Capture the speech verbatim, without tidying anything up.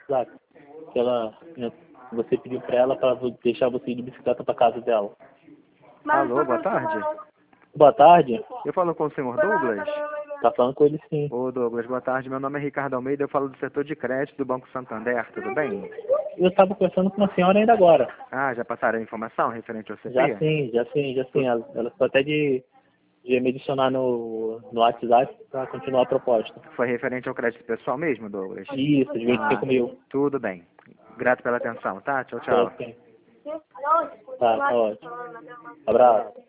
WhatsApp. Que ela, né, você pediu pra ela pra vo- deixar você ir de bicicleta pra casa dela. Alô, boa tarde. Boa tarde. Eu falo com o senhor Douglas. Tá falando com ele sim. Ô Douglas, boa tarde. Meu nome é Ricardo Almeida, eu falo do setor de crédito do Banco Santander, tudo bem? Eu tava conversando com uma senhora ainda agora. Ah, já passaram a informação referente ao C P? Já sim, já sim, já sim. Ela, ela ficou até de, de me adicionar no, no WhatsApp pra continuar a proposta. Foi referente ao crédito pessoal mesmo, Douglas? Isso, de vinte e cinco mil. Tudo bem. Grato pela atenção, tá? Tchau, Tá, tchau. sim. Tá, tá ótimo. Abraço.